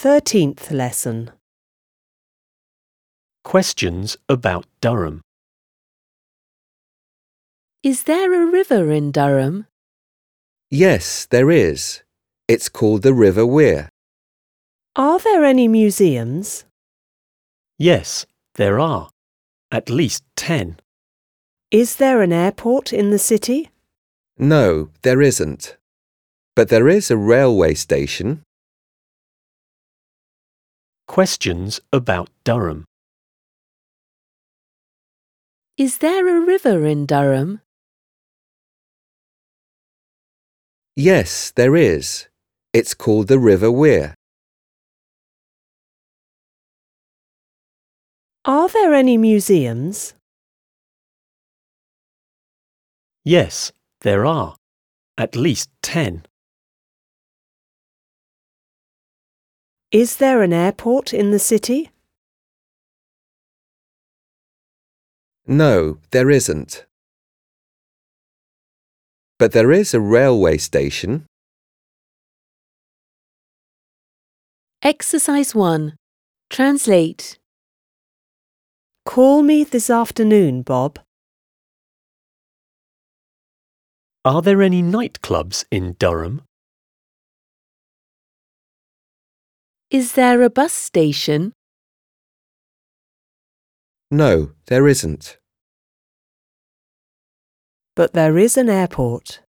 13th lesson. Questions about Durham. Is there a river in Durham? Yes, there is. It's called the River Wear. Are there any museums? Yes, there are. At least 10. Is there an airport in the city? No, there isn't. But there is a railway station. Questions about Durham. Is there a river in Durham? Yes, there is. It's called the River Wear. Are there any museums? Yes, there are. At least 10. Is there an airport in the city? No, there isn't. But there is a railway station. Exercise 1. Translate. Call me this afternoon, Bob. Are there any nightclubs in Durham? Is there a bus station? No, there isn't. But there is an airport.